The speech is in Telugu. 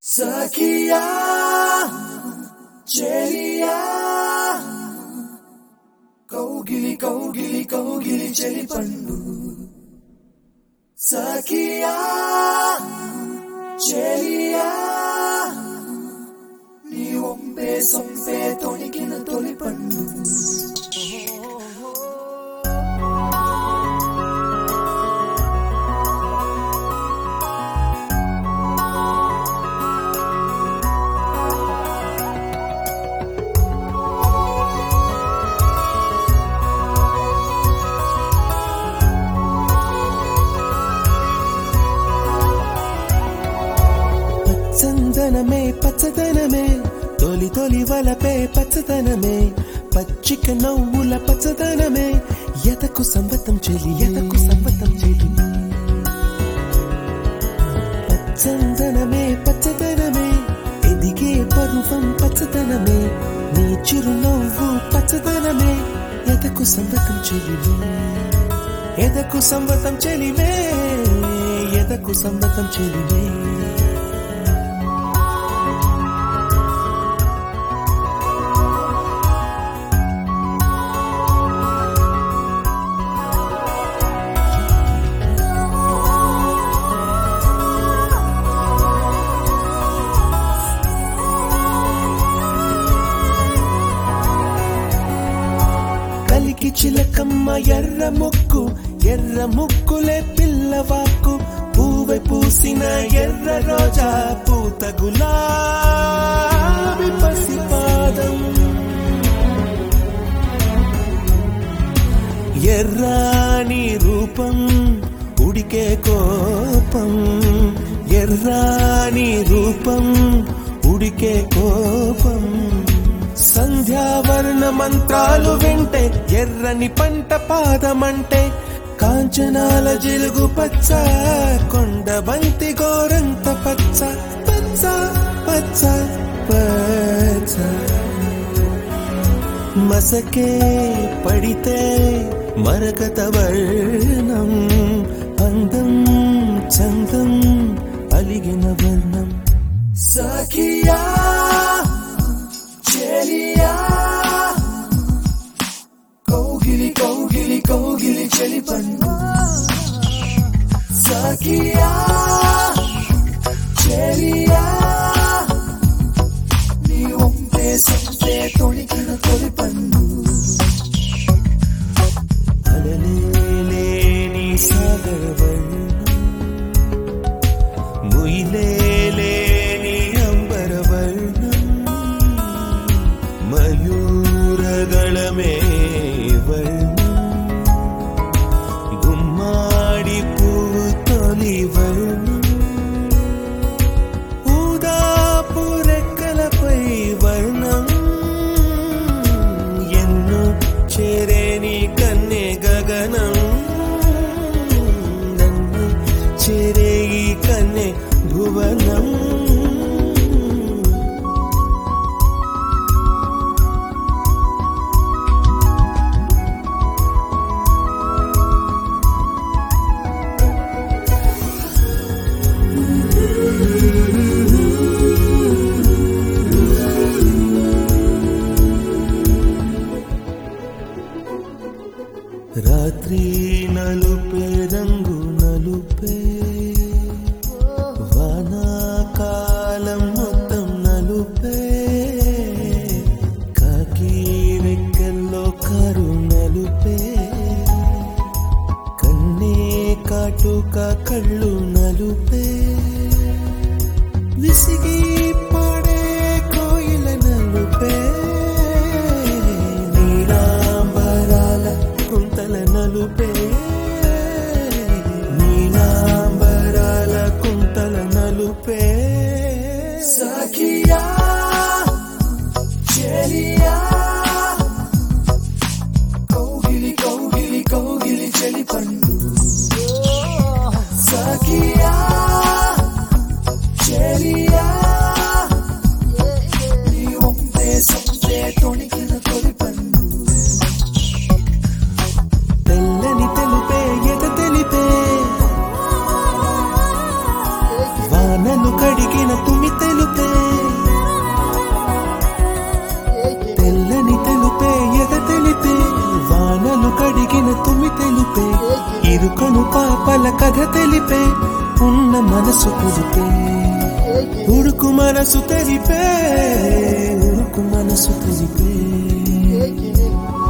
సఖియా చెలియా కౌగిలి కౌగిలి కౌగిలి చెలి పండు సఖియా చెలియా నీ ఒంపే సొంపే తొణికిన తొలి పండు చందనమే పచ్చదనమే తొలి తొలి వలపే పచ్చదనమే పచ్చిక నవ్వుల పచ్చదనమే ఎదకు సంవతం చెలి ఎదకు సంవతం చెలి పచ్చందనమే పచ్చదనమే ఎదిగే పరువం పచ్చదనమే నీ చిరునవ్వు పచ్చదనమే ఎదకు సంవతం చెలివే ఎదకు సంవతం చెలివే ఎదకు సంవతం చెలివే కలికి చిలకమ్మ ఎర్ర ముక్కులే పిల్లవాకు పూవె పూసిన ఎర్ర రోజా పూత గులాబీ పసిపాదం ఎర్రాని రూపం ఉడికే కోపం ఎర్రాని రూపం ఉడికే కోపం సంధ్యావర్ణ మంత్రాలు వింటే ఎర్రని పంట పాదమంటే కాంచనాల జిలుగు పచ్చ కొండ బంతి గోరంత పచ్చ పచ్చ పచ్చ పచ్చ మసకే పడితే మరకత వర్ణం అందం చందం అలిగిన వర్ణం సఖియా చెలియా కౌగిలి కౌగిలి కౌగిలి చెలి పండు సఖియా చెలియా నీ ఒంపే సొంపే తొణికిన తొలి పండు అలలేని సాగర వర్ణం ముయిలేని అంబర వర్ణం మయూరగళమే వర్ణం గుమ్మాడి పువ్వు తొలి వర్ణం ఊదాపు రెక్కలపై వర్ణం ఎన్నో చేరేని కన్నె గగనం నన్ను చేరే ఈ కన్నె భువనం రాత్రి నలుపే రంగు నలుపే వానాకాలం మొత్తం నలుపే కాకి రెక్కల్లో కారు నలుపే కన్నే కాటుక కళ్ళు నలుపే విసిగి పాడే కోయిల నలుపే కుంతల నలుపే నీలాంబరాల కుంతల నలుపే సఖియా చెలియా కౌగిలి కౌగిలి కౌగిలి చెలి పండు సఖియా చెలియా నీ ఒంపే సొంపే తొణికిన తొలి పండు తెల్లని తెలుపే ఎద తెలిపే వానలు కడిగిన తుమి తెలు మనసు తెలిపే ఉరుకు మనసు తెలిపే